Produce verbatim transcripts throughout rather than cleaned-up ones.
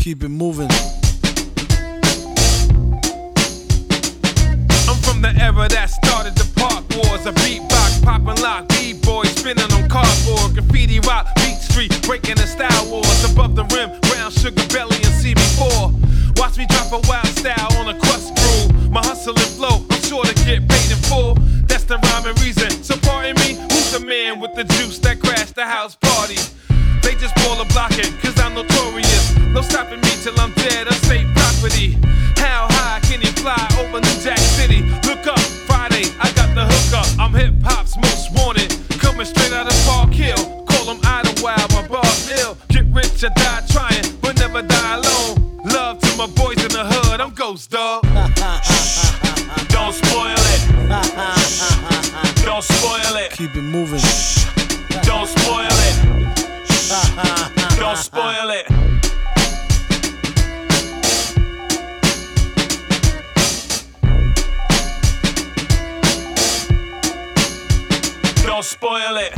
Keep it moving. I'm from the era that started the park wars. A beatbox, poppin' lock, B-boys spinning on cardboard. Graffiti rock, beat street, breaking the style wars. Above the rim, brown sugar belly and C B four. Watch me drop a wild style on a crust groove. My hustle and flow, I'm sure to get paid in full. That's the rhyme and reason. So pardon me, who's the man with the juice that crashed the house party? They just ball a blocking, cause I'm notorious. No stopping me till I'm dead, on state property. How high can he fly over New Jack City? Look up, Friday, I got the hook up. I'm hip-hop's most wanted, coming straight out of Park Hill. Call them Idlewild, my bar's ill. Get rich or die trying, but never die alone. Love to my boys in the hood, I'm Ghost Dog. Don't spoil it. Don't spoil it. Keep it moving. Don't spoil it. Don't spoil it. Don't spoil it.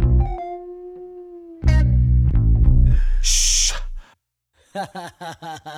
Shh.